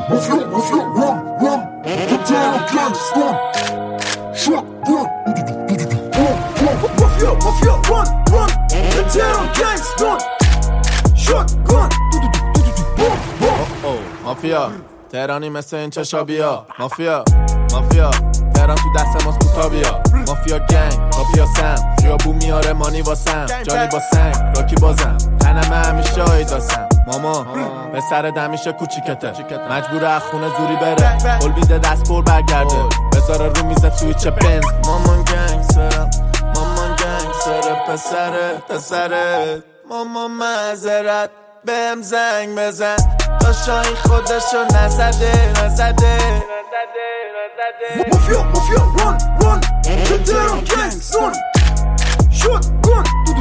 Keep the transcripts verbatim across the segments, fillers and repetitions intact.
Mafia, mafia, run, run. Get down, gangsta. Shotgun. Mafia, mafia, run, run. Get down, gangsta. Shotgun. مافیا تهرانی مثل این چشا بیا. مافیا مافیا تهران تو دست ماست کوتا بیا. مافیا گنگ مافیا سم خیابون میاره مانی واسم جانی با سنگ راکی بازم تنمه همیشه آیداسم ماما پسر دمیشه کوچیکته مجبور از خونه زوری بره قول بیده دست پر برگرده بذاره رو میزه سویچ بنز. مامان گنگ سرم مامان گنگ سر پسره پسره ماما معذرت بهم زنگ بزن تا شاهی خودشو نزده نزده Mafia, mafia, run, run. Get down, gangsta. Shotgun.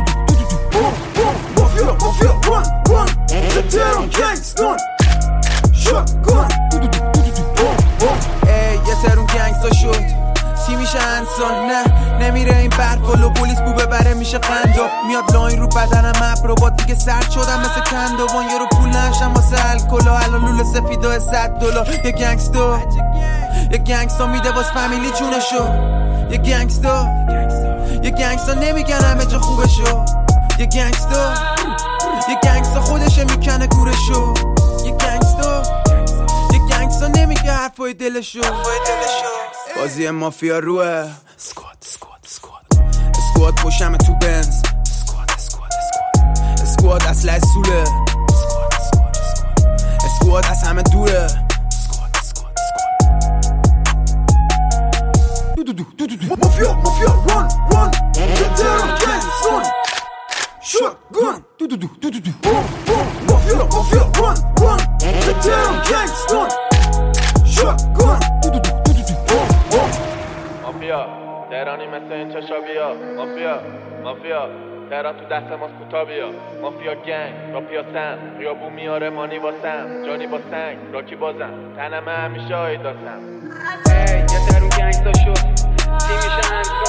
Mafia, mafia, run, run. Get down, gangsta. Shotgun. ای یه ترون گنگستا شد تی میشه انسان نه نمیره این برفالو پلیس بو ببره میشه قندو میاد لاین رو بدنم ابرو با دیگه سرد شدم مثل کندوان یه رو پول نشم واسه الکلا الان لوله سفیدا صد دلار یه گنگستا یه گنگستا میده واس فامیلی جونشو یه گنگستا یه گنگستا نمیگن همه جا خوبشو یه گنگستا یه گنگستا خودشه میکنه گورشو یه گنگستا یه گنگستا نمیگه حرفای دلشو بازی مافیا روه سکواد سکواد سکواد اسکواد پشم تو بنز اسکواد اسکواد اسکواد اسکواد اصل سوله اسکواد اسکواد اسکواد اسکواد از همه دوره اسکواد اسکواد اسکواد دو دو دو دو دو Mafia, mafia, run, run. Get down, gangsta. Shotgun. دو دو دو دو دو Mafia, mafia, run, run. Get down, gangsta. Shotgun. مافیا تهرانی مثل این چشا بیا. مافیا مافیا تهران تو دست ماست کوتا بیا. مافیا گنگ راپیا سم خیابون میاره مانی واسم جانی با سنگ راکی بازم تنمه همیشه آیداسم. ای یه ترون گنگستا شد تی میشه